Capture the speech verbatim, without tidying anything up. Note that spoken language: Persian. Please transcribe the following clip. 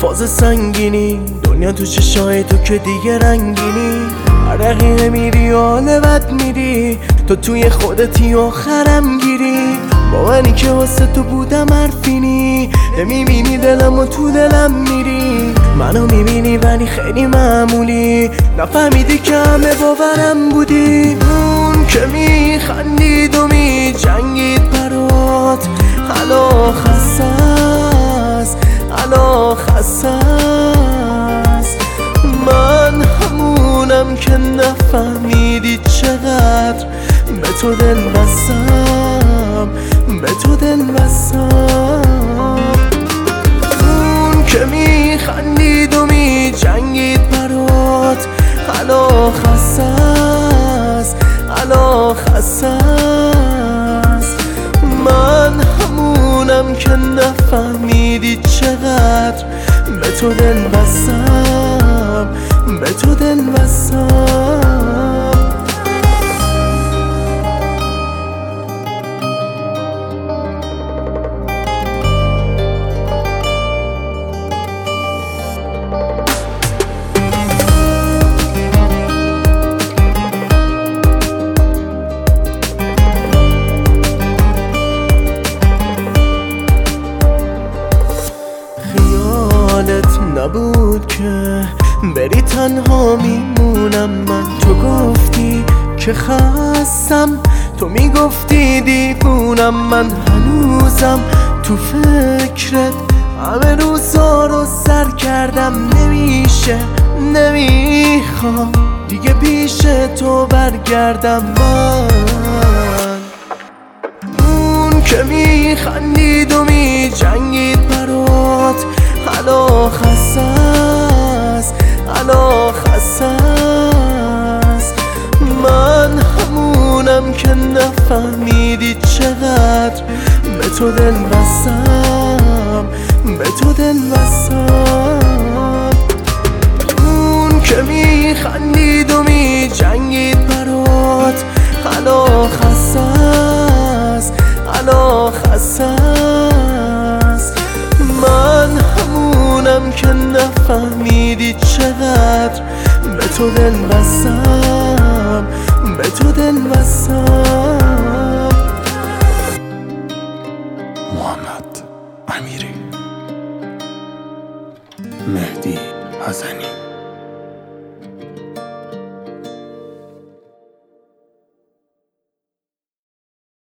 فاز سنگینی، دنیا تو چشای تو که دیگه رنگینی. هر دقیقه میری و حال بد میری، تو توی خودتی آخرم گیری. با منی که واسه تو بودم حرفینی، نمیبینی دلم و تو دلم میری. منو میبینی ولی خیلی معمولی، نفهمیدی که همه باورم بودی. اون که میخندید و میجنگید برات، حالا خسته است، حالا خسته است. من همونم که نفهمیدی چقدر به تو دل بستم، به تو دل بستم. اون که میخندید و میجنگید برات، حالا خسته است، حالا خسته است. من همونم که نفهمیدی چقدر به تو دل بستم، به تو دل بستم. نبود که بری تنها میمونم من. تو گفتی که خستم، تو میگفتی دیوونم. من هنوزم تو فکرت، همه روزا رو سر کردم. نمیشه نمیخوام دیگه پیش تو برگردم. من اون که میخندید و میجنگید برات، حالا خسته است، حالا خسته است. من همونم که نفهمیدی چقدر به تو دل بستم، به تو دل بستم. اون که میخندید و میجنگید برات، حالا خسته است، حالا خسته است. من همونم که نفهمیدی چقدر به تو دل بستم، به تو دل بستم. محمد امیری، مهدی حسنی.